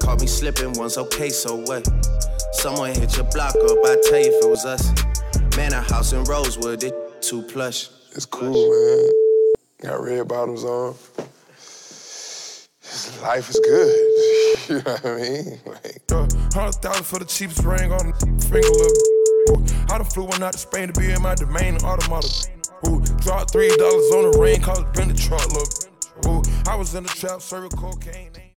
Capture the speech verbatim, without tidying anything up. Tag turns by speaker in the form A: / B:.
A: caught me slipping once, okay, so what? Someone hit your block up, I tell you if it was us. Man, a house in Rosewood, it too plush.
B: It's cool, man. Got red bottoms on. Life is good. You know what I mean? Like,
C: uh, Hundred thousand for the cheapest ring on the finger, look. I done flew one out to Spain to be in my domain, automata. Ooh, dropped three dollars on the ring, cause it been the truck, look. Ooh, I was in the trap, serving cocaine.